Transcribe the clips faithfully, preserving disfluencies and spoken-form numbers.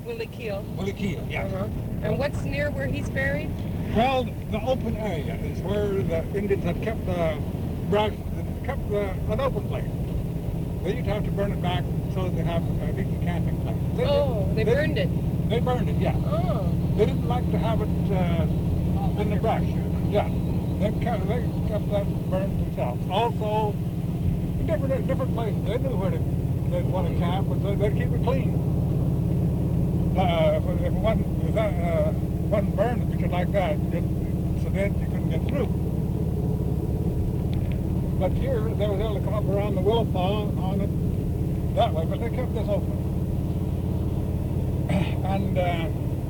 Willie Keel. Willie Keel, yeah. Uh-huh. And what's near where he's buried? Well, the open area is where the Indians had kept the brush, kept the, an open place. They used to have to burn it back so that they have a decent camping place. They, oh, they, they burned it. They burned it, yeah. Oh. They didn't like to have it uh, in the brush. Yeah. They kept, they kept that burned themselves. Also, different different places. They knew where to, they'd want to camp, but they'd keep it clean. Uh, if, it, if it wasn't, if that, uh, wasn't burned a picture like that, it, so then you couldn't get through. But here, they was able to come up around the Willowpaw on it that way, but they kept this open. And uh,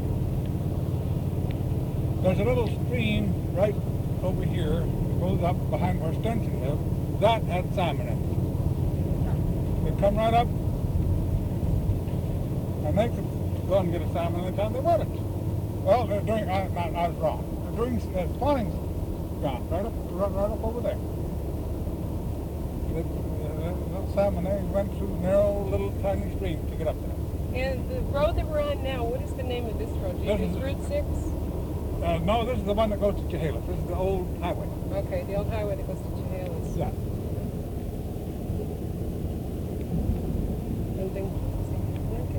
there's a little stream right over here that goes up behind where Stinson lived. That had salmon in it. They'd come right up, and they could go and get a salmon anytime they wanted. Well, they're during, I, I, I was wrong. They're during uh, spawning ground, right up, right, right up over there. The, the little salmon there went through narrow little tiny streams to get up there. And the road that we're on now, what is the name of this road? Do you use Route six? Uh, no, this is the one that goes to Chehalis. This is the old highway. Okay, the old highway that goes to Chehalis. Yeah. And then, okay.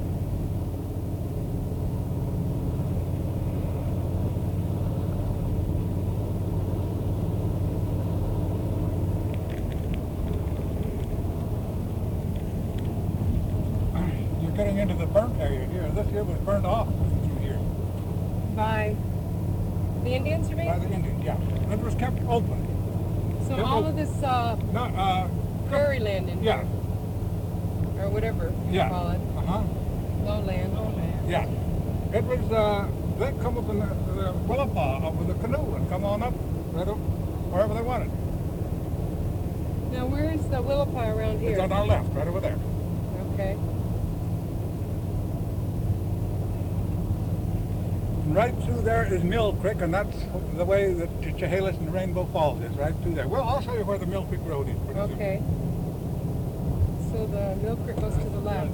Getting into the burnt area here. This here was burned off through here. By the Indians, you mean? By the Indians, yeah. It was kept open. So kept all open. of this uh, no, uh, prairie land in yeah. here, or whatever yeah. you call it. Uh-huh. Lowland. Lowland. Yeah. It was, uh, they'd come up in the, the Willowpaw up with a canoe and come on up right up wherever they wanted. Now, where's the Willowpaw around here? It's on our left, right over there. Okay. Right through there is Mill Creek, and that's the way that Chehalis and Rainbow Falls is, right through there. Well, I'll show you where the Mill Creek Road is. Okay. So the Mill Creek goes to the left.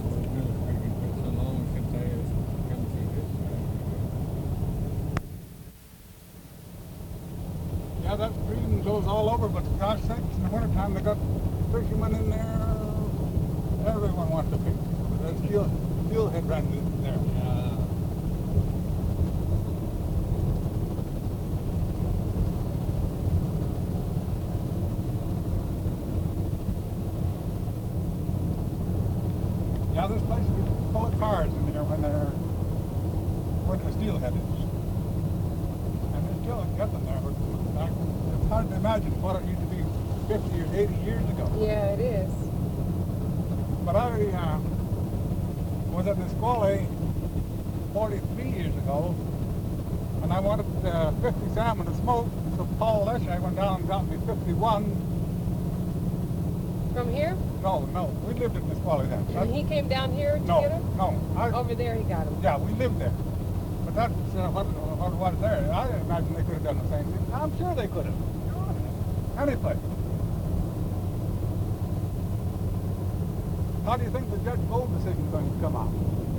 Yeah, that stream goes all over, but gosh sakes, in the wintertime they got fishermen in there. Everyone wants to fish. There's steel, steelhead right in there. Yeah. Yeah, this place is full of cars in there when they're when the steelhead is. And they still get them there, but it's hard to imagine what it used to be fifty or eighty years ago. Yeah, it is. But I uh, was at Nisqually forty-three years ago, and I wanted uh, fifty salmon to smoke, so Paul Leshay went down and got me fifty-one. From here? No, no, we lived at Nisqually then. And he came down here to no, get him? No, I, over there he got him. Yeah, we lived there. But that's uh, what, what was there. I imagine they could have done the same thing. I'm sure they could have. Any place. How do you think the Judge Gold decision is going to come out?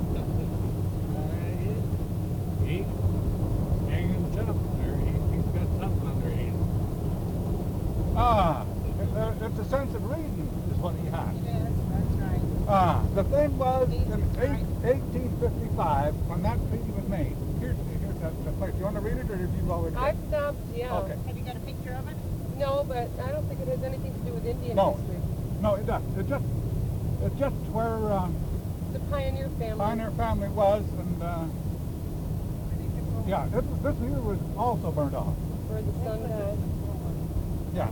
He hanging tough there. He, he's got something on their hands. Ah, it's a, it's a sense of reason is what he has. Yes, that's right. Ah, the thing was in eighteen fifty-five when that treaty was made. Here's, here's that, that place. You want to read it, or have you already? I've stopped, yeah. Okay. Have you got a picture of it? No, but I don't think it has anything to do with Indian No. history. No, it doesn't. It just, it's just where um, The Pioneer family. Pioneer family was, and uh, yeah, it, this here was also burned off. Where the sun died. Yeah.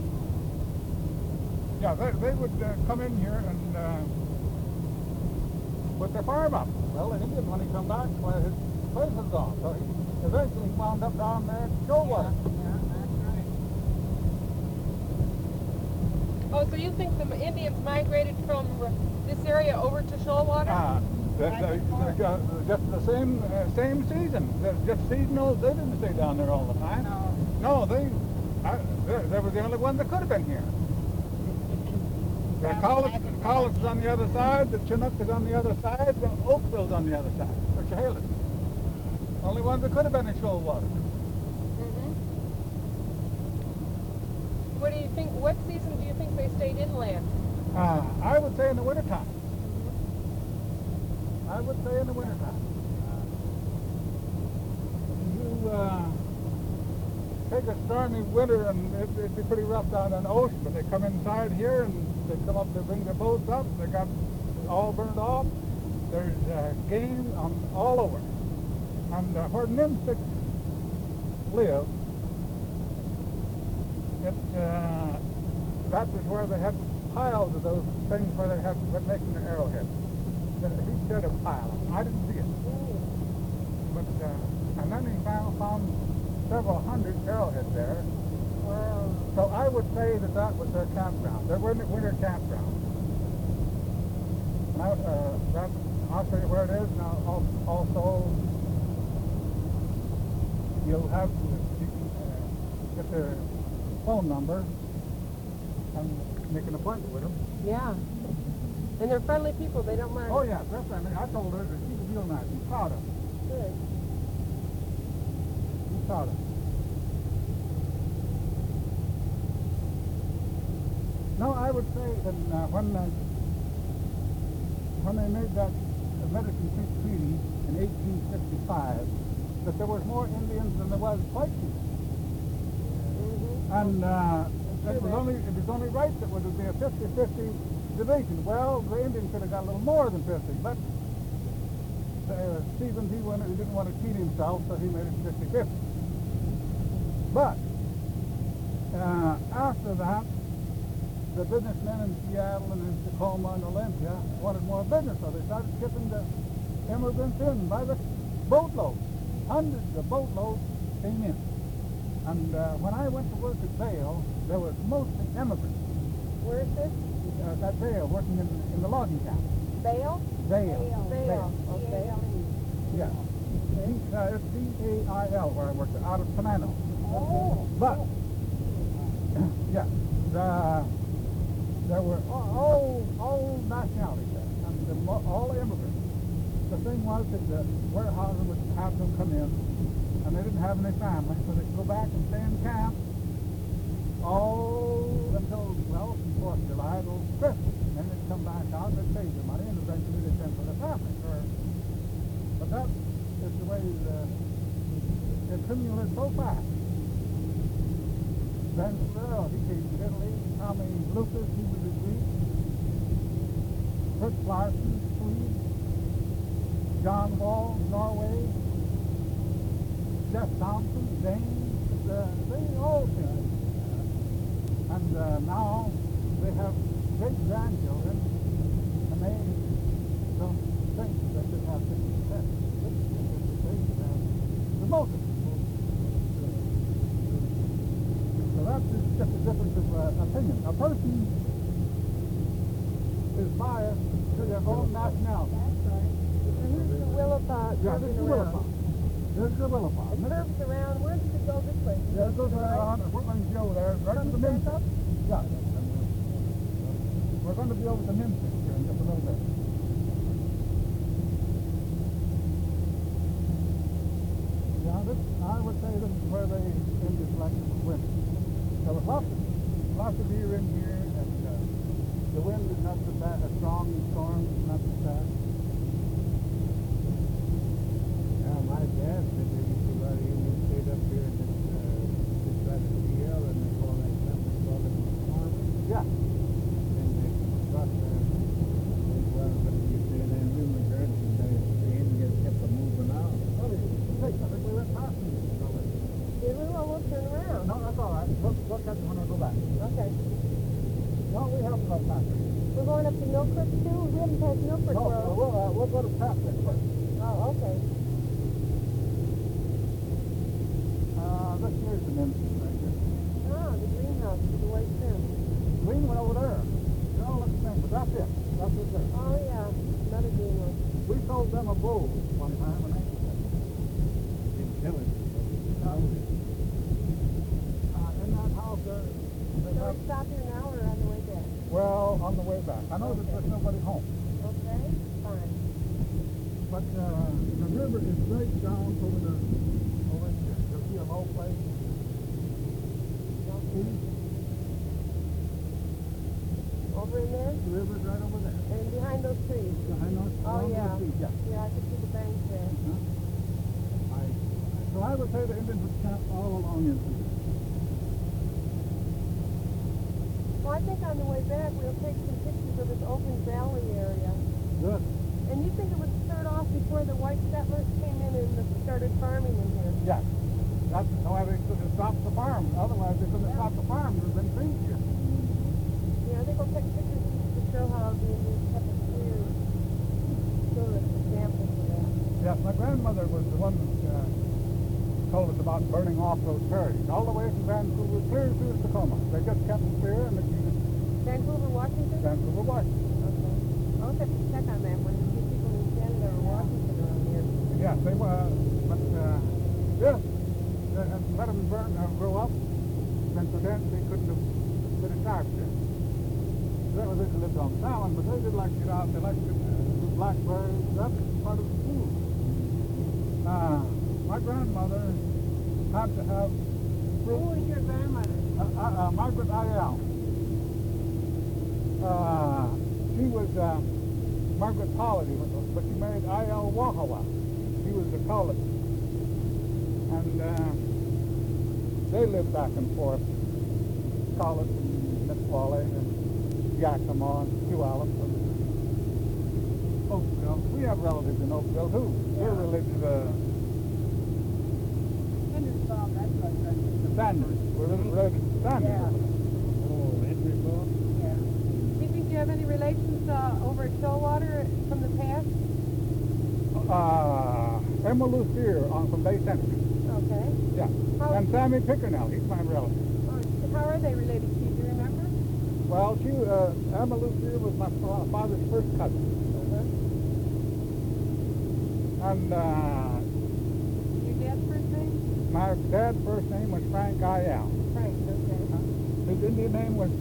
Yeah, they, they would uh, come in here and uh, put their farm up. Well, the Indian, when he come back, well, his place was gone. So he eventually wound up down there at Shoalwater. Yeah, that's right. Oh, so you think the Indians migrated from this area over to Shoalwater? Ah, the, the, the, uh, just the same uh, same season. They're just seasonal. They didn't stay down there all the time. No. No, they, I, they, they were the only one that could have been here. Their college, Collis is on the other side, the Chinook is on the other side, the Oakville's on the other side, or Chehalis. Only ones that could have been in shoal water. Mm-hmm. What do you think, what season do you think they stayed inland? Uh, I would say in the wintertime. I would say in the wintertime. You uh, take a stormy winter and it, it'd be pretty rough down on the ocean, but they come inside here and they come up, they bring their boats up, they got all burned off. There's uh, game on all over. And uh, where Nimstick live, it, uh, that was where they had piles of those things where they had been making their arrowheads. He said a pile. I didn't see it. But, uh, and then he found, found several hundred arrowheads there. Wow. So I would say that that was their campground, their winter, winter campground. Now, uh, that, I'll tell you where it is. Now, al- also, you'll have to you can, uh, get their phone number and make an appointment with them. Yeah. And they're friendly people, they don't mind. Oh, yeah, they're friendly. I told her that she was real nice. I'm proud of her. Good. I'm proud of her. No, I would say that uh, when uh, when they made that Medicine Creek Treaty in eighteen sixty-five, that there was more Indians than there was white people. Mm-hmm. And uh, it was only it was only right that it would be a fifty-fifty division. Well, the Indians could have got a little more than fifty, but uh, Stephen P. Winter didn't want to cheat himself, so he made it fifty-fifty. But uh, after that, the businessmen in Seattle and in Tacoma and Olympia wanted more business, so they started shipping the immigrants in by the boatload. Hundreds of boatloads came in. And uh, when I went to work at Vail, there was mostly immigrants. Where is this? Uh, at Vail, working in, in the logging camp. Vail? Vail. Vail. Okay. Yeah. D- uh, it's D A I L where I worked, out of Panano. Oh. But, yeah, the, there were all, all, all nationalities there, and the, mo- all immigrants. The thing was that the warehouses would have them come in, and they didn't have any family, so they'd go back and stay in camp all until, well, from fourth of July till Christmas. And then they'd come back out, they'd save their money, and eventually they'd send for their family. Or, but that is the way the, it accumulated so fast. Then, well, he came to Italy. Tommy Lucas, he was a Greek. Fritz Larson, Swede. John Wall, Norway. Jeff Thompson, James, uh, they all came. And uh, now they have great grandchildren, and they don't think that they have fifty percent. They have the most of them. So that's just a difference of uh, opinion. A person is biased to their own nationality. And here's the Willapa. Yeah, this is the Willapa. This is the Willapa. It curves around. Where does it go this way? Yeah, it goes around, we're going to go there, right to the Comes Memphis. up? Yeah. We're going to be over to Memphis here in just a little bit. Yeah, this, I would say this is where they ended like winter. There was lots of, lots of deer in here, and uh, the wind is not so bad, a strong storm is not so bad. Yeah, my dad said there used to be a lot of Indians stayed up here in this, uh, this side of the hill, and they call that something called it farm. Yeah. And they brought the, they, well, what do you say, them immigrants, and they, the Indians kept on moving out. Oh, hey, I think we went past them. Yeah, we will turn around. No, that's all right. Look, look at it when I go back. Okay. No, we haven't gone past it. We're going up to Mill Creek too? We haven't passed Mill Creek No, Road. we'll, uh, we'll go to Pasco first. Oh, okay. Uh, this here's the Memphis right here. Ah, the greenhouse to the white fence. Green one over there. They all look the same, but that's it. That's it there. Oh, yeah. Another green one. We sold them a bull one time, and they Didn't kill it. uh, in that house there, they So have, we stop here now or on the way back? well, on the way back. I know that there's nobody home. Okay, fine. But uh, the river is right down over the over here. You'll see a low place. See? Over in there? The river's right over there. And behind those trees? Behind those, Oh, along yeah. those trees, yeah. Yeah, I can see the banks there. Huh? I, so I would say the Indians would camp all along into this. Well, I think on the way back we'll take some pictures of this open valley area. Good. And you think it would start off before the white settlers came in and started farming in here? Yeah. That's why they couldn't stop the farm. Otherwise, they couldn't stop the farm. There's been trees here. Yeah, I think we'll take pictures to show how the Indians kept it clear. Show us examples of that. Yes, my grandmother was the one that uh, told us about burning off those prairies, all the way from Vancouver clear through Tacoma. They just kept them clear, and you could Vancouver, Washington? Vancouver, Washington. Okay. I'll have to check on that one to see people in Canada or Washington around here. Yes, they were, but uh, yes, they had let them burn, uh, grow up, and so then they couldn't have put a tarp there. That was it, they lived on salmon, but they did like to get out, they liked to uh, do blackberries, that's part of the food. Uh, my grandmother had to have Who was your grandmother? uh, uh, uh, Margaret Ayel. Uh, she was uh, Margaret Polity, but she married Ayel Wahawa. He was a Cullet. And uh, they lived back and forth. Cullet and Nisqually and Yakima and Puyallup. And Oakville. We have relatives in Oakville too. We're related to Hendersonville, that's what I said. the Sanders. We're related to the Sanders. Yeah. Oh, Henryville? Yeah. Do you think you have any relations uh, over at Stillwater from the past? Uh, Emma Lucier on from Bay Center. Okay. Yeah. How- And Sammy Pickernell, he's my relative. Oh, how are they related to you? Do you remember? Well, she, uh, Emma Lucier was my fa- father's first cousin. And uh, Your dad's first name? my dad's first name was Frank Ayal. Frank, okay. His Indian name was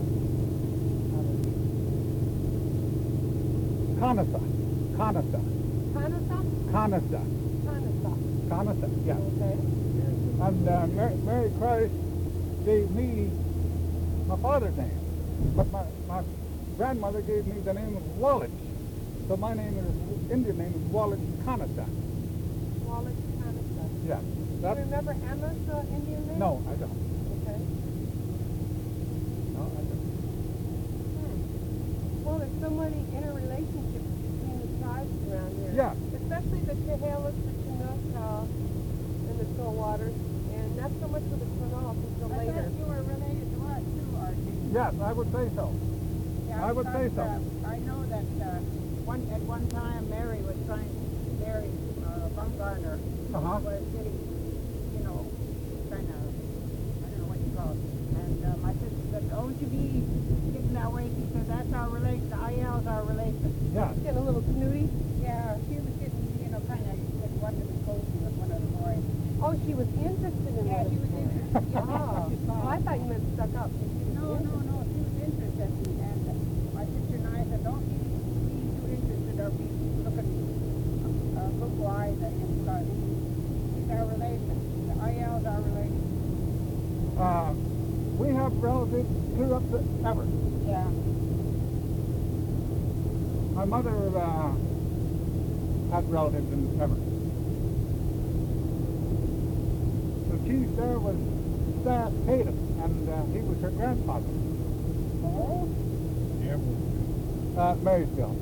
Conasa. Conasa. Kanasa? Conasa. Kanasa. Conasa, yeah. Okay. And uh, Mary, Mary Christ gave me my father's name. But my, my grandmother gave me the name of Wallach. So my name is, Indian name is Wallach Conasa. Wallace Kanasa. Yeah. Do you That's, remember Emma's uh, Indian name? no, I don't. Okay. No, I don't. Hmm. Well, there's so many interrelationships between the tribes around here. Yeah. Especially the Chehalis, the Chinook, uh, and the Stillwaters, and not so much with the Quinault until I later. thought you were related to us too, Archie. Yes, I would say so. Yeah, I would say because, so. uh, I know that uh, one at one time Mary was trying to marry uh, Bumgarner. Uh-huh. Was getting, you know, kind of, I don't know what you call it. And uh, my sister said, "Oh, you be getting that way." She said, "That's our relation. I L's our relation." Yeah. Getting a little snooty. Yeah, she was getting, you know, kind of like wanted to be cozy with one of the boys. Oh, she was interested in Yeah, that. she was interested. Yeah, Oh. she Well, I thought you meant stuck up. No, no, no. She was interested, and uh, my sister and I said, "Don't be, be too interested or be looking uh, look wise at him because he's our relation. The I L's our relation." Uh, we have relatives clear up to Everett. Yeah. My mother uh, had relatives in Everett. The chief there was Stas Tatum, and uh, he was her grandfather. Oh. Everett. Uh, Marysville.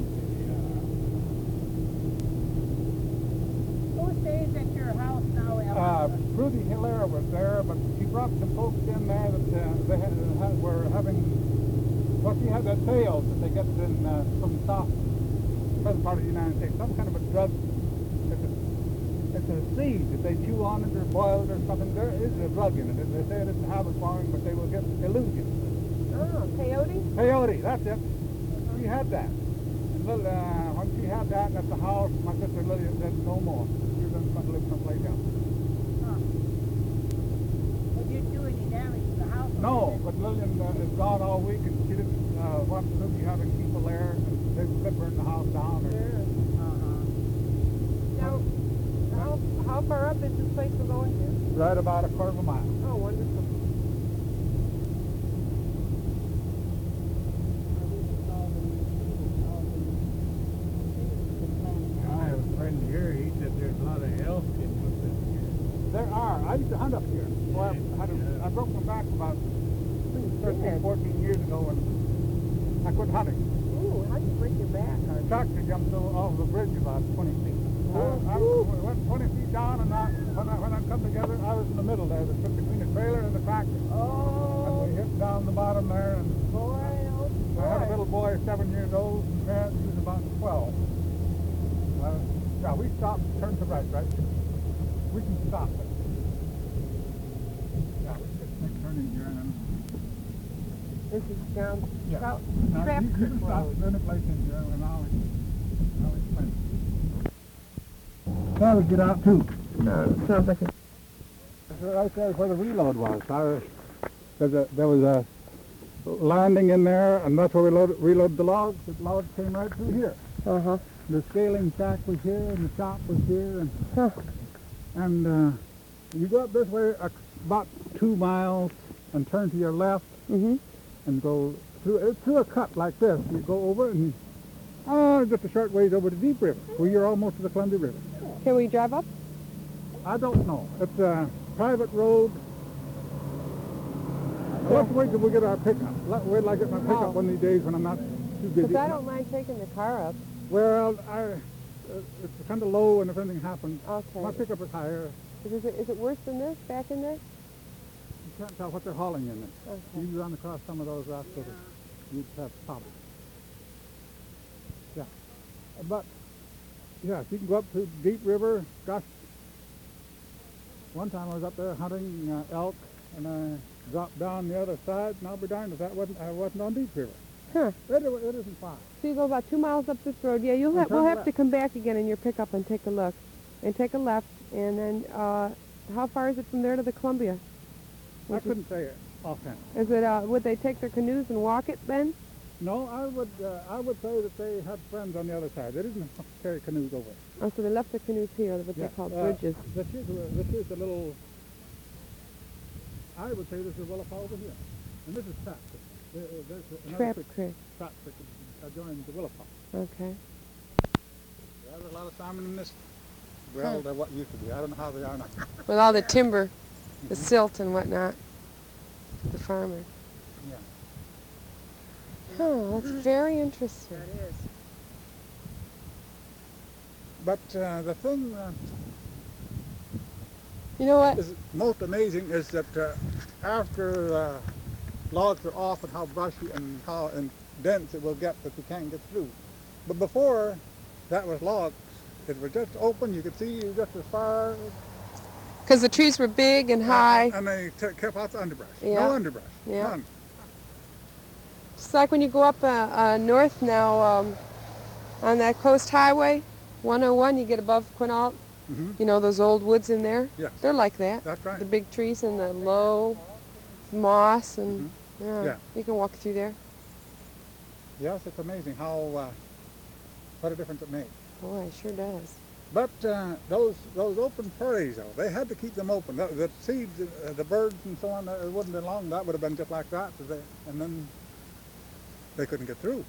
Who stays at your house now, Uh, Ellen? Rudy Hilaire was there, but she brought some folks in there that uh, they had, had, were having, well, she had that sales that they get in uh, from the south, southern part of the United States, some kind of a drug. It's a, it's a seed that they chew on it or boil it or something. There is a drug in it. They say it isn't habit forming, but they will get illusion. Oh, peyote? Peyote, that's it. She had that. And little, uh, when she had that at the house, my sister Lillian said no more. She was going to live someplace else. Huh. Well, did you do any damage to the house? No, but Lillian uh, is gone all week, and she didn't. Uh, uh, what could be having people there, and they could burn the house down. Or, Sure. Now, how, how far up is this place we're going to? right about a quarter of a mile. Oh, wonderful. I have a friend here, he said there's a lot of elk in Woodland here. There are. I used to hunt up here. Well, I, had a, I broke my back about thirteen, fourteen years ago, and I quit hunting. Ooh, how'd you break your back? A tractor jumped over off the bridge about twenty feet. Oh, I, I woo. went twenty feet down, and I, when I when I come together, I was in the middle there, between the trailer and the tractor. And Oh, we hit down the bottom there, and boy, oh, boy. I had a little boy, seven years old, and Grant, he was about twelve. Uh, yeah, we stopped, turned to right, right? We can stop it. Yeah, we just make a turning here, and then... This is down Yeah. Trout, Now, Trap you, you Creek can stop Road. any place in here, and I'll, I'll explain. That would get out too. No, sounds like a... Right there where the reload was. I, there's a, there was a landing in there, and that's where we load, reloaded the logs. The logs came right through here. Uh-huh. The scaling shack was here, and the shop was here, and Huh. and uh, you go up this way uh, about two miles and turn to your left Mm-hmm. and go through uh, through a cut like this. You go over and oh, just a short ways over to Deep River, where you're almost to the Columbia River. Can we drive up? I don't know. It's a private road. Let's wait till we get our pickup. Let, wait till I get my pickup Oh. one of these days when I'm not too busy. Because I don't mind taking the car up. Well, I, uh, it's kind of low, and if anything happens, Okay. my pickup is higher. Is it, is it worse than this, back in there? You can't tell what they're hauling in it. Okay. You run across some of those rocks, so that you'd have problems. Yeah. But, yes, you can go up to Deep River. Gosh, one time I was up there hunting uh, elk, and I dropped down the other side, and I'll be darned if that wasn't, I wasn't on Deep River. Huh. It, it isn't far. So you go about two miles up this road. Yeah, you'll And have, we'll turn have left. to come back again in your pickup and take a look. And take a left. And then, uh, how far is it from there to the Columbia? I Which is- couldn't say it offhand. Is it, uh, would they take their canoes and walk it then? No, I would, uh, I would say that they had friends on the other side. They didn't carry canoes over. Oh, so they left their canoes here, what Yeah, they call uh, bridges. This is, a, this is a little, I would say this is Willapa over here. And this is Trap Creek. There, uh, there's another Trap creek, Creek. Trap Creek adjoins the Willapa. Okay. Yeah, there's a lot of salmon in this. Well, they're what used to be. I don't know how they are now. With all the timber, the silt and whatnot. The farmer. Yeah. Oh, that's very interesting. That is. But uh, the thing uh, You know what? is most amazing is that uh, after uh, logs are off and how brushy and how and dense it will get that you can't get through. But before that was logs, it was just open. You could see just as far. Because the trees were big and high. And they t- kept out the underbrush. Yeah. No underbrush. Yeah. None. It's like when you go up uh, uh, north now um, on that coast highway, one oh one, you get above Quinault. Mhm. You know, those old woods in there? Yes. They're like that. That's right. The big trees and the low moss and yeah, Yeah. you can walk through there. Yes, it's amazing how uh, what a difference it made. Boy, it sure does. But uh, those those open prairies, though, they had to keep them open. The, the seeds, uh, the birds, and so on, uh, it wouldn't have been long. That would have been just like that, so they, and then they couldn't get through.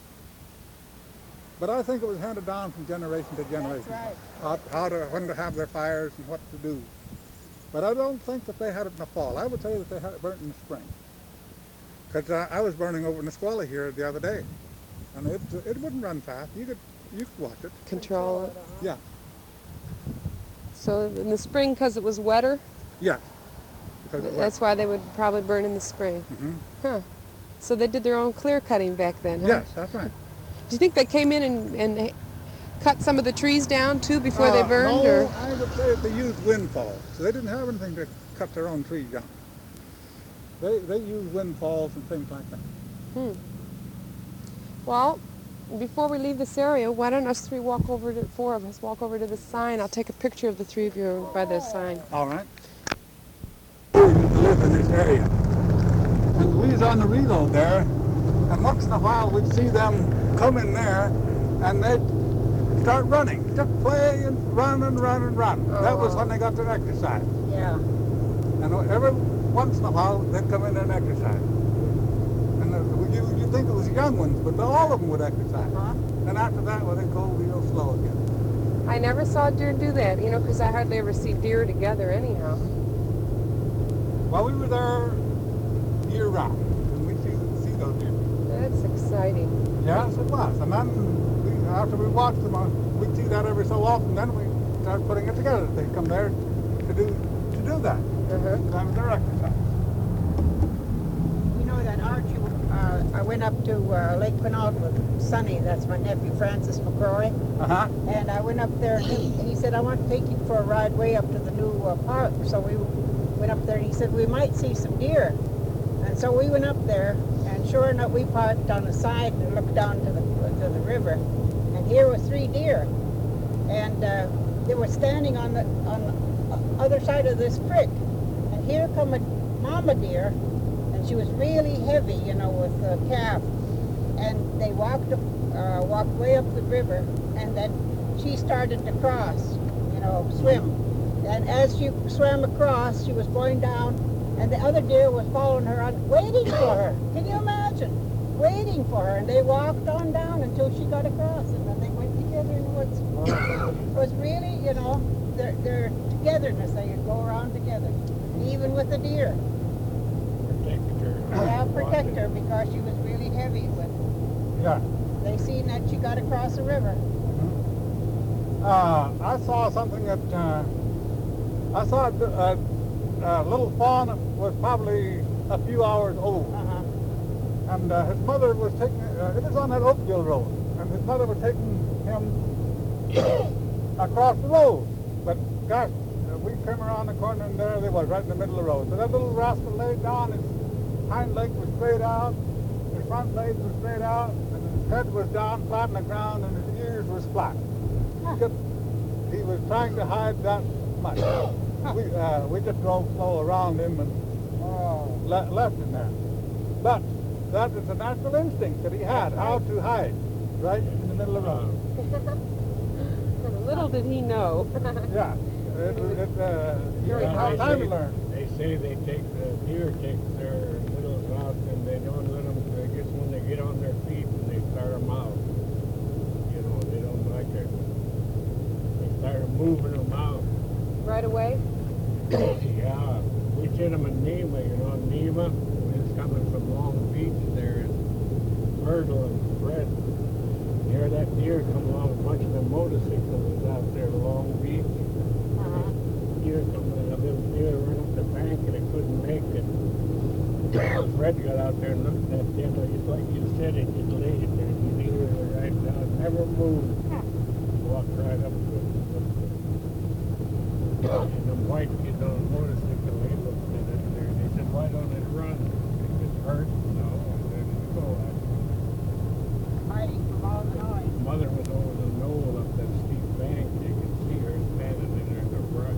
But I think it was handed down from generation to generation. right. How, how to when to have their fires and what to do. But I don't think that they had it in the fall. I would tell you that they had it burnt in the spring. Because uh, I was burning over in Nisqually here the other day, and it it wouldn't run fast. You could you could watch it. Control it. Yeah. So in the spring, because it was wetter, Yeah. Because it that's why they would probably burn in the spring. hmm Huh. So they did their own clear cutting back then, huh? Yes, that's right. Do you think they came in and, and cut some of the trees down too before they Uh, burned? no, Or? I would say that they used windfalls. So they didn't have anything to cut their own trees down. They they used windfalls and things like that. Hmm. Well, before we leave this area, why don't us three walk over to, four of us, walk over to the sign. I'll take a picture of the three of you by the sign. All right. We live in this area. And we was on the reload there, And once in a while we'd see them come in there and they'd start running, just play and run and run and run. That was when they got their exercise. Yeah. And every once in a while they'd come in there and exercise. And uh, you, you think it was young ones, but all of them would exercise. Uh-huh. And after that, well, they'd go real slow again. I never saw deer do that, you know, because I hardly ever see deer together anyhow. Well, we were there year round, and we see, see those deer. That's exciting. Yes, it was. And then we, after we watched them, uh, we'd see that every so often. Then we started putting it together. They'd come there to do to do that. Uh-huh. That was their exercise. You know that Archie, uh, I went up to uh, Lake Quinault with Sonny, that's my nephew Francis McCrory, Uh-huh. and I went up there and he, he said, I want to take you for a ride way up to the new uh, park. So we went up there and he said, we might see some deer. And so we went up there, and sure enough, we parked on the side and looked down to the, to the river, and here were three deer. And uh, they were standing on the, on the other side of this creek. And here come a mama deer, and she was really heavy, you know, with a calf. And they walked up, uh, walked way up the river, and then she started to cross, you know, swim. And as she swam across, she was going down, and the other deer was following her on, waiting for her. Can you imagine? Waiting for her. And they walked on down until she got across, and then they went together in the woods. It was really, you know, their, their togetherness. They would go around together, even with the deer. Protect her. Yeah, protect her because she was really heavy. But Yeah. they seen that she got across the river. Uh, I saw something that uh, I saw a, a, a little fawn was probably a few hours old, Uh-huh. and uh, his mother was taking. Uh, it was on that Oakville Road, and his mother was taking him across the road. But gosh, uh, we came around the corner, and there they was, right in the middle of the road. So that little rascal laid down. His hind legs were straight out, his front legs were straight out, and his head was down flat on the ground, and his ears was flat. He, could, he was trying to hide that much. We, uh, we just drove slow around him and uh, le- left him there. But that is a natural instinct that he had, how to hide right in the middle of the road. Little did he know. Yeah. It, it, uh, Very how hard. time to learn. They say they take the deer takes their little out and they don't let them. I guess when they get on their feet and they start them out, you know, they don't like it. They start moving them out. Right away? Yeah, we sent them in Nema, you know, Nema is coming from Long Beach there, and Myrtle and Fred. There, that deer come along, a bunch of them motorcycles was out there at Long Beach. Uh-huh. Deer come, a little deer ran up the bank and it couldn't make it. Fred got out there and looked at that deer, just like you said, it just laid it there. His ears were right down, never moved. Walked right up to it. And them white kids on a motorcycle, they looked at it there and they said, why don't it run? If it's hurt, no, and then it go. Hiding from all the noise. Mother was over the knoll up that steep bank. You could see her standing in there in the brush.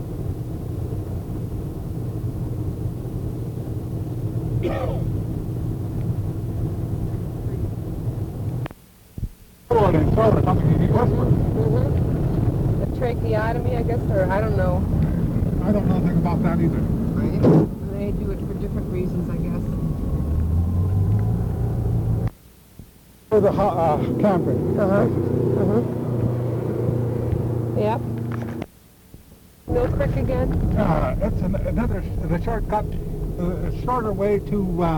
Sword and sword or something, he whispered. Mm-hmm. The tracheotomy, I guess, or I don't know. I don't know anything about that either. They do it for different reasons, I guess. For the uh, camping. Uh-huh. Uh-huh. Yep. Mill Creek again? Uh, it's an, another the shortcut, uh, a shorter way to uh,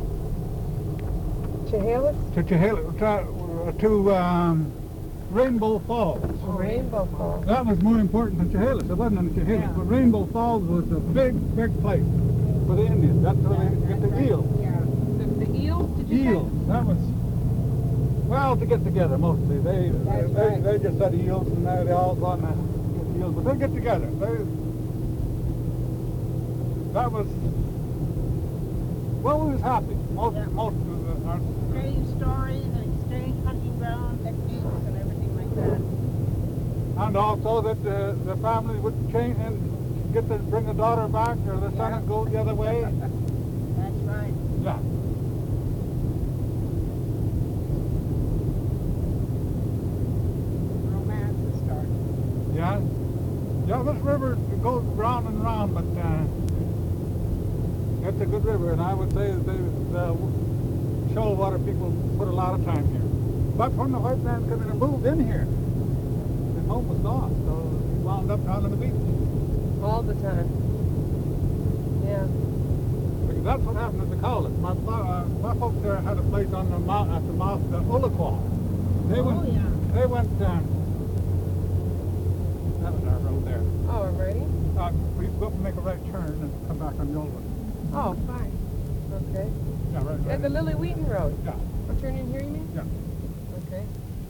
Chehalis? to Chehalis, to, uh, to um, Rainbow Falls. Rainbow Falls. That was more important than Chehalis. It wasn't in Chehalis, Yeah. but Rainbow Falls was a big, big place for the Indians. That's where they get the eel. Yeah. The, the eel? Did you Eel. That was well to get together mostly. They That's they, right. they just said eels and they, they all gone to get eels, but they get together. They, that was well, we was happy. Most Yeah. most of the, our, Exchange stories and exchange hunting ground techniques and everything like that. and also that the the family would change and get to bring the daughter back or the son Yeah. and go the other way. That's right. Yeah. Yeah, this river goes round and round, but uh, it's a good river, and I would say that they, the shoal water people put a lot of time here. But when the white man came in and moved in here, his home was lost, so he wound up down on the beach. All the time. Yeah. Because that's what happened at the Cowlitz. My, uh, my folks there had a place on the mount at the mouth of the Ullaquaw. They Oh, went, yeah. They went, uh, that was our road there. Oh, already? Uh, we go up and make a right turn and come back on the old one. Oh, fine. Okay. Yeah, right, right. At the Lily Wheaton Road. Yeah, Oh, turn in here, you mean? yeah. Okay.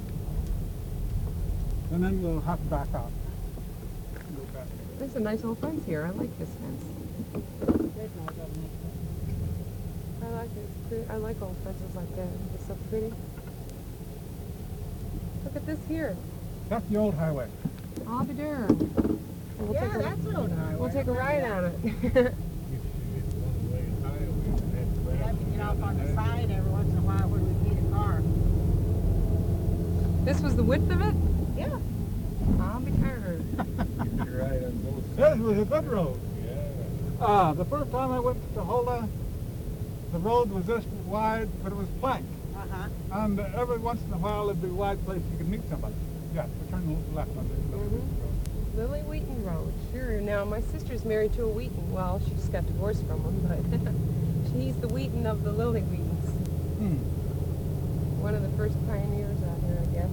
And then we'll have to back out. Go back. There's a nice old fence here. I like this fence. There's no government. I like it. It's pretty. I like old fences like that. It's so pretty. Look at this here. That's the old highway. I'll be darned. We'll Yeah, take a, that's Road Highway. we'll take a ride on it. It's one-way highway. We have to get off on the side every once in a while when we need a car. This was the width of it? Yeah. I'll be darned. You're right on both This sides. was a good road. Yeah. Uh, the first time I went to Tohola, the road was this wide, but it was plank. Uh-huh. And uh, every once in a while there'd be a wide place you could meet somebody. Yeah, we turn left on this Mhm. road. Lily Wheaton Road. Sure. Now, my sister's married to a Wheaton. Well, she just got divorced from him, but she's the Wheaton of the Lily Wheatons. Hmm. One of the first pioneers out here, I guess.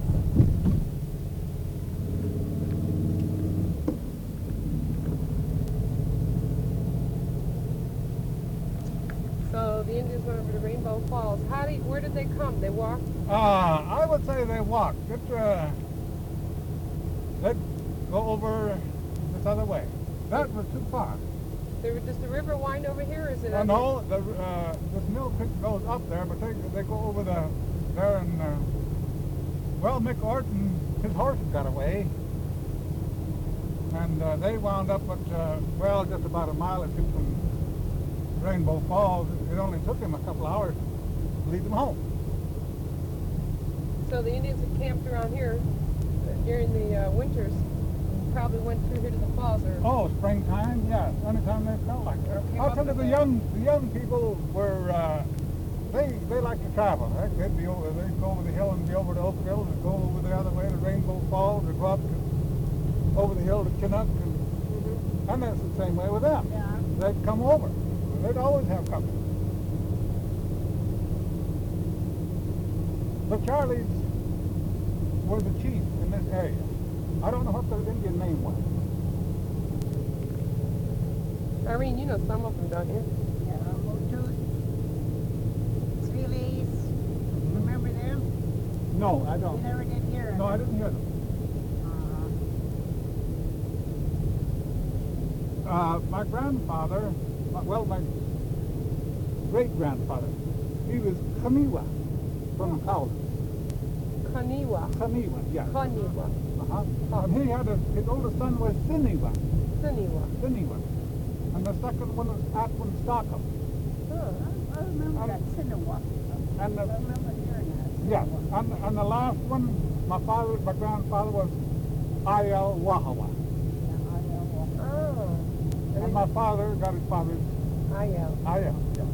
So the Indians went over to Rainbow Falls. How do you, where did they come? They walked? Uh, I would say they walked. It, uh, they'd go over this other way. That was too far. There, does the river wind over here, or is it? Uh, under- no, the, uh, this Mill Creek goes up there, but they, they go over the, there and, uh, well, Mick Orton, his horses got away. And uh, they wound up at, uh, well, just about a mile or two from Rainbow Falls. It only took him a couple hours to lead them home. So the Indians that camped around here uh, during the uh, winters probably went through here to the falls, or Oh, springtime, yes, anytime they felt like it. Came I'll up tell you, with the that. young, the young people were, uh, they, they like to travel. Right? They'd be over, they'd go over the hill and be over to Oakville, and go over the other way to Rainbow Falls, or go up to, over the hill to Chinook, and, Mhm. and that's the same way with them. Yeah. They'd come over. They'd always have company. The Charlies were the chief in this area. I don't know what their Indian name was. Irene, you know some of them, don't you? Yeah, Motu, Sealy's. Remember them? No, I You don't. never did hear of No, I them. didn't hear them. Uh-huh. Uh, my grandfather, my- well, my great-grandfather, he was Kamiwa from Cowlitz. Kaniwa. Kamiwa, yeah. Kaniwa. Uh-huh. And he had a, his oldest son was Siniwa, Kaniwa. Siniwa. And the second one was Atwin Stockham. Huh. I, I remember Um, that Sinawak. And I the, remember hearing that. yeah, Sinawak. and, and the last one, my father, my grandfather was Ayel Wahawa. Yeah, I know. Oh. And my father got his father's I am. Ayel.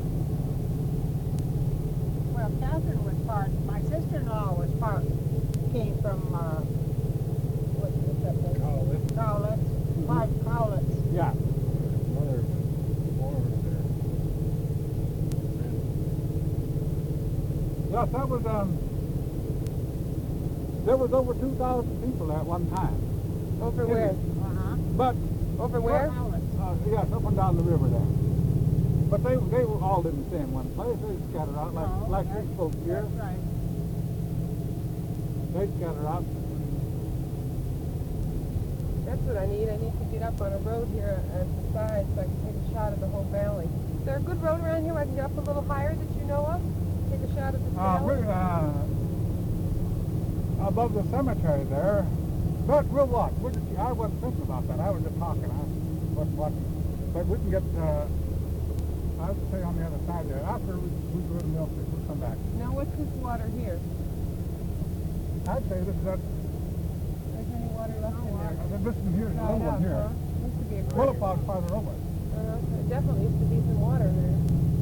Well, Catherine was part, my sister-in-law was part, came from, uh, what is that place? Cowlitz. Cowlitz, part Cowlitz. Yeah. Mother was born there. Yes, that was, um, there was over two thousand people at one time. Over where? Uh-huh. But, Over where? Cowlitz. uh, yes, up and down the river there. But they, they were all didn't stay in one place. They scattered out like, No, like that's- these folks here. That's right. They scattered out. That's what I need. I need to get up on a road here at the side so I can take a shot of the whole valley. Is there a good road around here where I can get up a little higher that you know of? Take a shot of the Uh, valley? we're, uh, above the cemetery there. But we'll watch. We're just, I wasn't thinking about that. I was just talking. I wasn't watching. But we can get, uh, I would say on the other side there. After we, we go to Mill Creek, we'll come back. Now, what's this water here? I'd say this is that, There's any water left in there? uh, this one here is no one up, here. huh? Used to be a creek. Willowpond's farther over. Uh, there definitely used to be some water there.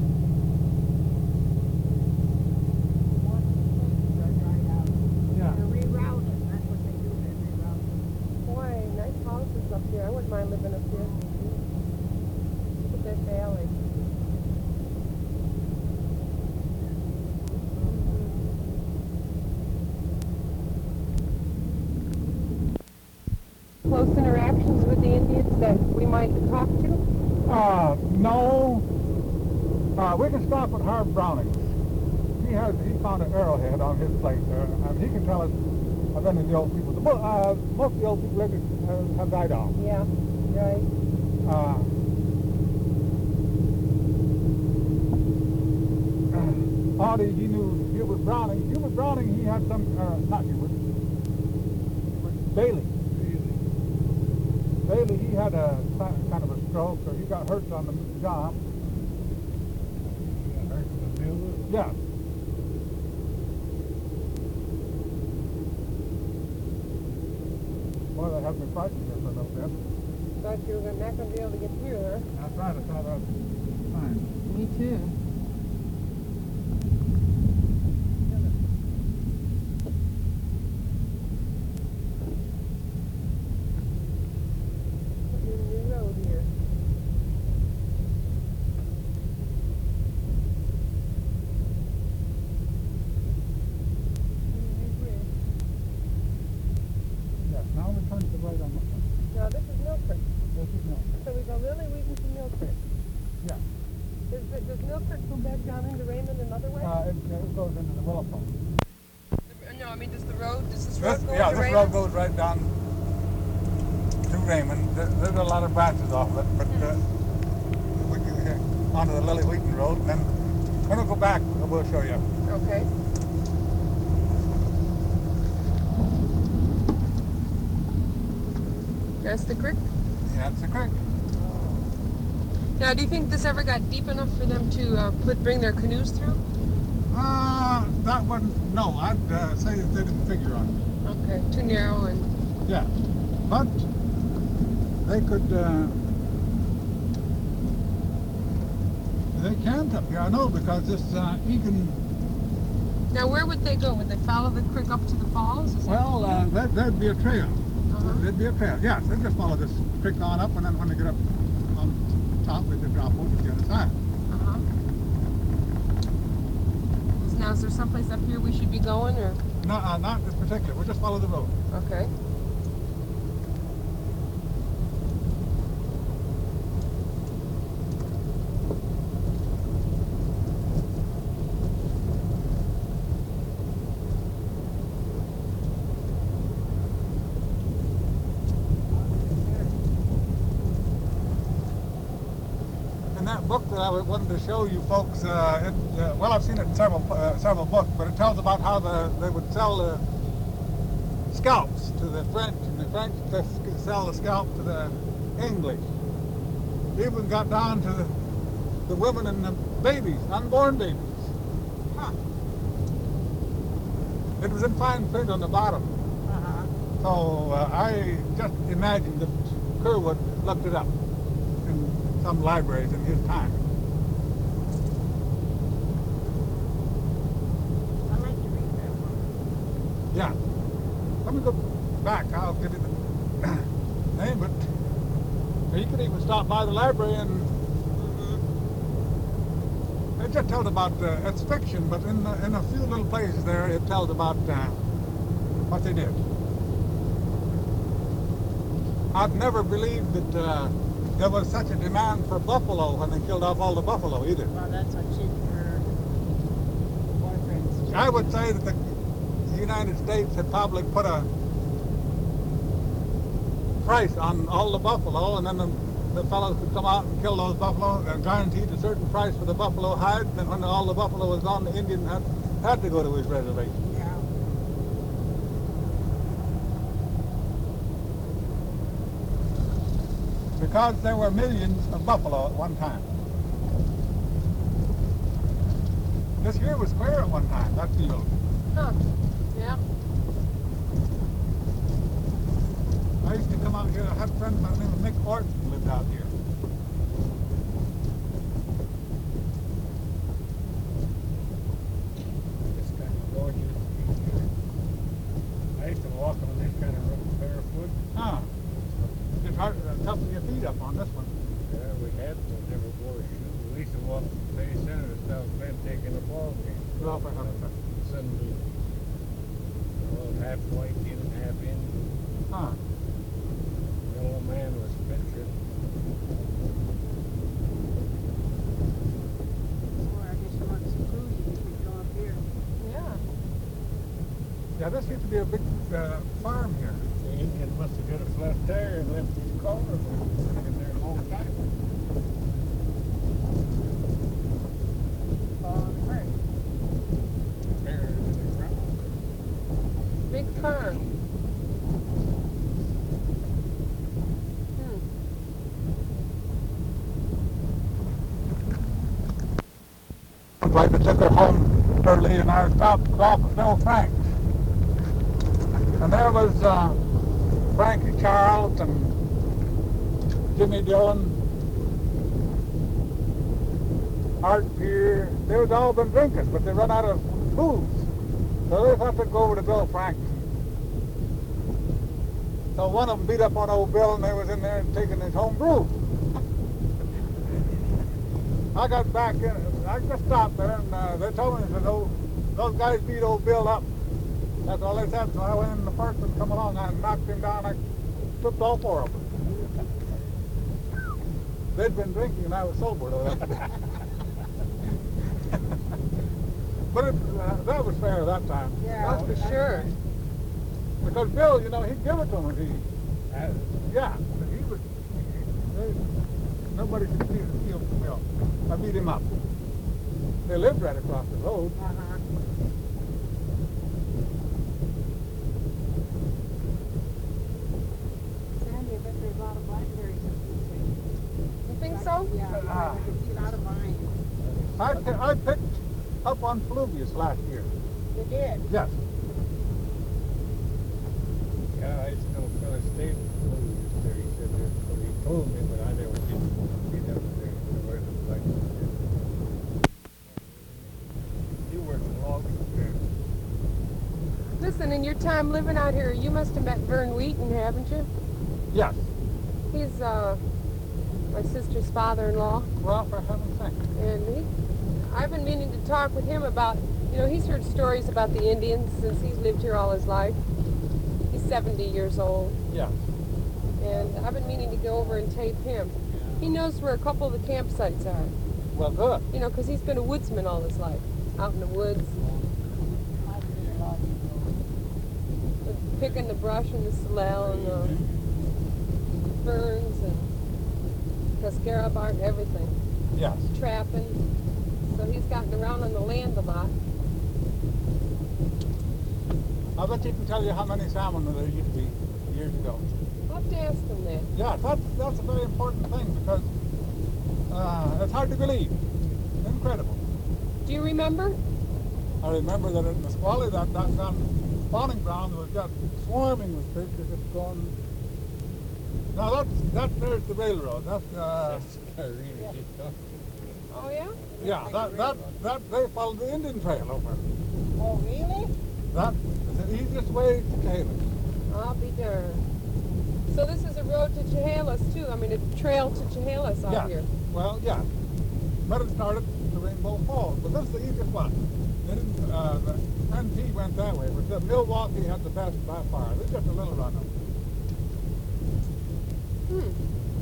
Once the creeks are dried out. Yeah. They're rerouted, that's what they do, they reroute. Boy, nice houses up here. I wouldn't mind living up here. Look at that valley. Close interactions with the Indians that we might talk to? Uh, no. Uh, we can stop at Harv Browning's. He has, he found an arrowhead on his place there, and he can tell us of any of the old people. The, mo- uh, most of the old people have, uh, have died off. Yeah, right. Uh, Audie, he knew Hubert Browning. Hubert Browning, he had some, uh, not Hubert, Hubert Bailey. Bailey, he had a si- kind of a stroke, or he got hurt on the job. You got hurt in the mill? Yeah. Boy, that had me frightened here for a little bit. Thought you were not going to be able to get through, huh? That's right, I thought that was fine. Me too. New road here. Yes, now we turn to the right on this one. No, this is Mill Creek. This is no. So we go Lily Wheaton to Mill Creek. Yeah. Does, the- does Mill Creek go back down into Raymond another way? Uh, it, it goes into the Willow Pond. No, I mean, does the road, does this This, road go yeah, into this Raymond? road goes right down to Raymond. There, there's a lot of branches off of it, but uh, we can get onto the Lily Wheaton Road, and then when we go back, we'll show you. Okay. That's the creek. Yeah, it's a creek. Now, do you think this ever got deep enough for them to uh, put bring their canoes through? Uh, that one, no, I'd uh, say that they didn't figure on it. Okay, too narrow and Yeah, but they could, uh, they can't up here, I know, because this uh, Egan, now where would they go? Would they follow the creek up to the falls? Is that- well, uh, there, there'd be a trail. Uh-huh. There'd be a trail, yes, they'd just follow this creek on up, and then when they get up on top, they could drop over to the other side. Uh-huh. Is- Now, is there someplace up here we should be going, or? No, uh, not in particular, we'll just follow the road. Okay. In that book that I wanted to show you folks, uh, it, uh, well, I've seen it in several uh, several books, but it tells about how the, they would sell the scalps to the French, and the French to sell the scalp to the English. Even got down to the, the women and the babies, unborn babies. Huh. It was in fine print on the bottom. Uh-huh. So uh, I just imagined that Kerwood looked it up in some libraries in his time. I like to read that one. Yeah. Let me go back. I'll give you the name, but you could even stop by the library and it just tells about, uh, it's fiction, but in, the, in a few little places there it tells about uh, what they did. I've never believed that uh, there was such a demand for buffalo when they killed off all the buffalo either. Well, that's what she, her boyfriend's. I would say that the United States had probably put a price on all the buffalo, and then the, the fellows could come out and kill those buffalo and guaranteed a certain price for the buffalo hide. And then when all the buffalo was gone, the Indian had, had to go to his reservation. Yeah. Because there were millions of buffalo at one time. This here was square at one time, that field. Huh. Yeah. I used to come out here. I had a friend by the name of Mick Orton who lived out here. This kind of gorgeous. I used to walk on this kind of road barefoot. Huh. It's hard to toughen your feet up on this one. Yeah, we had to never wore shoes. We used to walk to the Bay Center, South Bend, taking a ball game. Well, for heaven's sake. Suddenly, well, half white in and half in. Huh. The old man was pictured. Or I guess you want some food, you could go up here. Yeah. Yeah, this used to be a big uh, farm here. The Indian must have got a flat tire and left his car there. Been there a long time. Falling apart. Buried in the ground. Big farm. Hmm. Right, they took her home early, and I stopped off at Bill Frank's. And there was uh, Frankie Charles and Jimmy Dillon, Art Peer. They had all been drinking, but they run out of booze. So they thought they'd go over to Bill Frank's. So one of them beat up on old Bill, and they was in there and taking his home brew. I got back in, I just stopped there, and uh, they told me that those, those guys beat old Bill up. That's all they said. So I went in the first one, come along, I knocked him down, I flipped all four of them. They'd been drinking, and I was sober, though. That day. But it, uh, that was fair that time. Yeah. Oh, for sure. Because Bill, you know, he'd give it to him if he, Uh, yeah, he was, they, nobody could steal, steal from Bill. I beat him up. They lived right across the road. Uh-huh. Sandy, I bet there's a lot of blackberries up this You think so? way. Yeah, Ah. I can see a lot of vines. I, pi- I picked up on Fluvius last year. You did? Yes. yeah, I used to know a fellow stayed in the movies there. He said that, so he told me, but I never did get up there. Where it was like, you worked in logging there. Listen, in your time living out here, you must have met Vern Wheaton, haven't you? Yes. He's uh, my sister's father-in-law, Well, for heaven's sake. and he, I've been meaning to talk with him about, you know, he's heard stories about the Indians since he's lived here all his life. He's seventy years old, Yes. and I've been meaning to go over and tape him. He knows where a couple of the campsites are, Well, good. you know, because he's been a woodsman all his life, out in the woods, picking the brush and the salal and the ferns and cascara bark, everything. Yes. Trapping. So he's gotten around on the land a lot. I bet you can tell you how many salmon there used to be years ago. I'll have to ask him that. Yeah, that's, that's a very important thing because uh, it's hard to believe. Incredible. Do you remember? I remember that in Nisqually, that, that down spawning ground was just swarming with fish. They're just going. Now that's, that, there's the railroad. That's, uh, That's really good stuff. Oh, yeah? yeah, that, that, that, they followed the Indian Trail over. Oh, really? That is the easiest way to Chehalis. I'll be darned. So this is a road to Chehalis, too. I mean, a trail to Chehalis out Yeah. here. Well, yeah. But it started to Rainbow Falls, but this is the easiest one. They didn't, uh, the N P went that way, but the Milwaukee had the best by far. There's just a little run up. Hmm.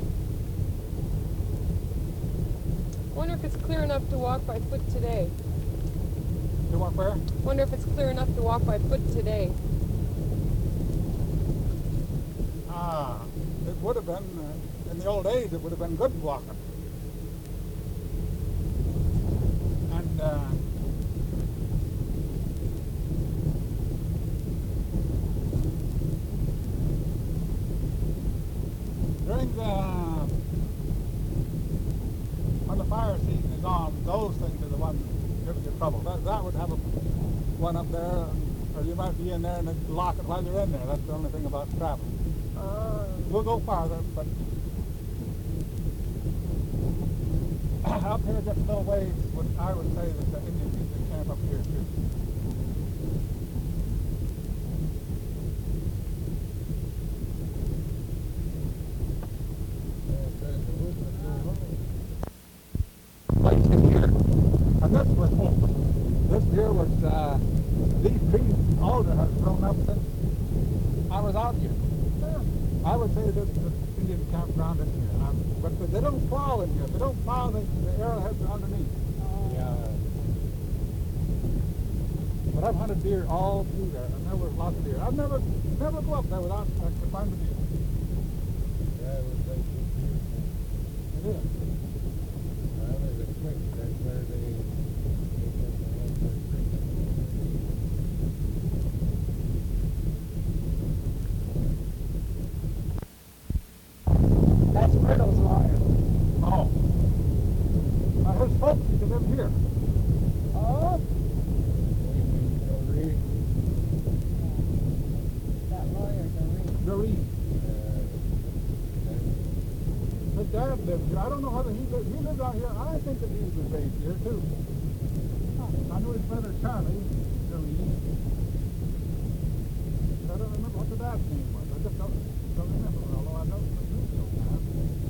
Wonder if it's clear enough to walk by foot today. You want where? Wonder if it's clear enough to walk by foot today. Ah, it would have been, uh, in the old days, it would have been good walking. And, uh, during the, when the fire season is on, those things are the ones giving you trouble. That, that would have a one up there, or you might be in there and they'd lock it while you're in there. That's the only thing about traveling. Ah. we'll go farther, but up here just a little ways, would, I would say that the Indian people camp up here too. Place in here. And this was, this here was, uh, these trees, all that have grown up since I was out here. I would say this is the Indian campground in here. Um, but they don't plow in here. They don't plow, the, the arrowheads are underneath. Yeah. But I've hunted deer all through there, and there was lots of deer. I've never, never go up there without I could find a deer. Yeah, it was like beautiful. It is. Well, there's a creek, that's where they, they get the ones that creek. That's Myrtle's lawyer. Oh. Now his folks used to live here. Oh, Maybe that lawyer, Doreen. The Reed. uh, His dad lived here. I don't know whether he lived, he lived out here. I think that he was raised here too. I know his brother Charlie, the Reed. I don't remember what the dad's name was. I just don't, don't remember, although I know the Reed don't have.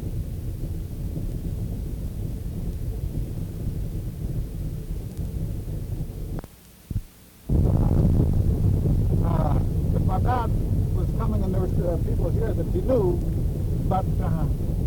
Uh, but my dad was coming and there was uh, people here that he knew, but uh,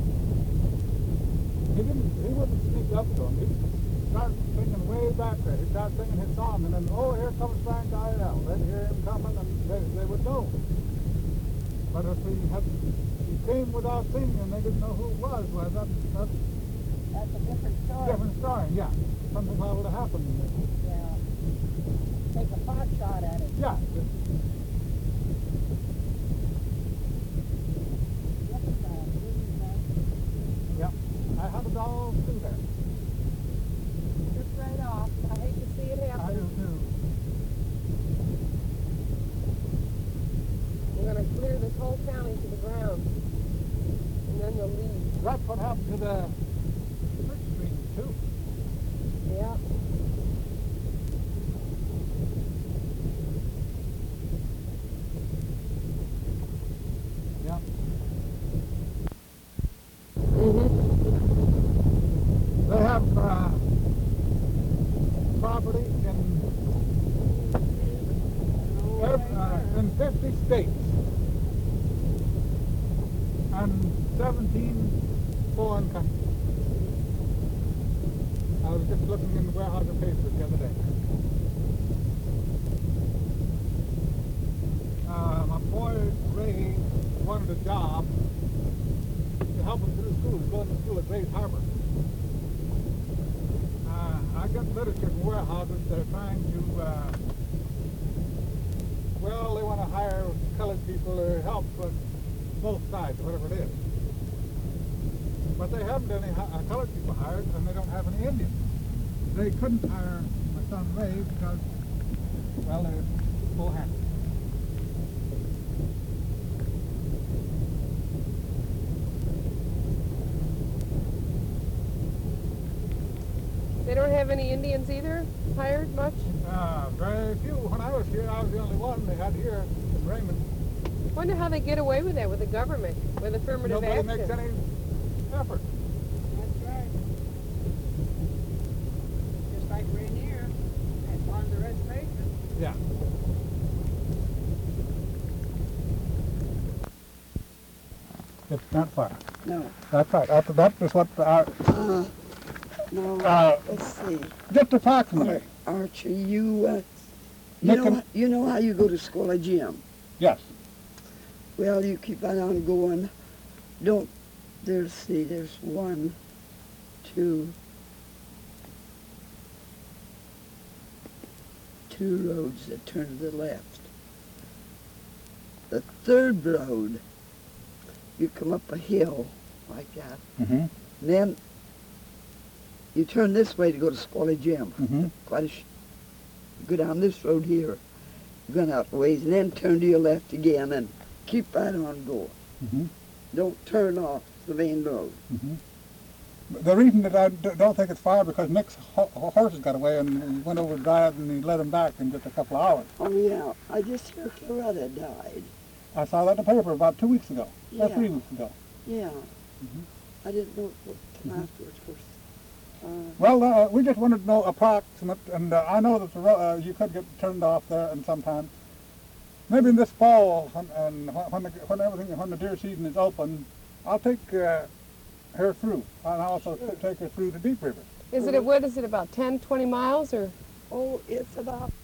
he didn't, he wouldn't sneak up to him. He'd start singing way back there. He'd start singing his song and then, oh, here comes Frank Iredell. They'd hear him coming and they, they would know. But if he had, he came without singing and they didn't know who it was, well, that, that's That's a different a story. different story, yeah. Something would have happened. Yeah. Take a pot shot at it. Yeah. Look at that. Really nice. Yeah. I hunted all through there. It's right off. I hate to see it I do happen. too. We're going to clear this whole county to the ground. And then they'll leave. That's what happened to the creek stream too. Yeah. Yeah. Mm-hmm. They have uh, property in uh, in fifty states and seventeen foreign countries. I was just looking in the Weyerhaeuser paper the other day. Uh, my boy Ray wanted a job to help him through school. He's going to school at Grays Harbor. Uh, I got literature from Weyerhaeuser. They're trying to, uh, well, they want to hire colored people or help on both sides, whatever it is. But they haven't any uh, colored people hired, and they don't have any Indians. They couldn't hire my son Ray because, well, they're full-handed. They don't have any Indians either hired much? Uh, very few. When I was here, I was the only one they had here in Raymond. Wonder how they get away with that with the government, with affirmative Nobody action. makes any effort. That's right. Just like Rainier and on the reservation. Yeah. It's not far. No. That's right. After that is what our, Uh, no. Uh, Let's see. just approximately. Ar- Archie, you, uh, you Nick know, and- you know how you go to school at gym? Yes. Well, you keep on on going. Don't, there's, see, there's one, two, two roads that turn to the left. The third road, you come up a hill like that. Mm-hmm. Then you turn this way to go to Squally Gym. Mm-hmm. Quite a sh- go down this road here, go out a ways, and then turn to your left again and keep right on going. Mm-hmm. don't turn off the main road. Mm-hmm. The reason that I d- don't think it's fire because Nick's ho- horses got away and he went over to drive and he let him back in just a couple of hours. Oh yeah, I just heard Loretta died. I saw that in the paper about two weeks ago, Yeah. or three weeks ago. Yeah. Mhm. I didn't know what came afterwards. Of course. Uh, Well, uh, we just wanted to know approximate, and uh, I know that the ro- uh, you could get turned off there and sometime. Maybe in this fall, when, and wh- when, the, when everything, when the deer season is open, I'll take uh, her through, and I'll also t- take her through the Deep River. Is it a what is it about ten, twenty miles or? oh, it's about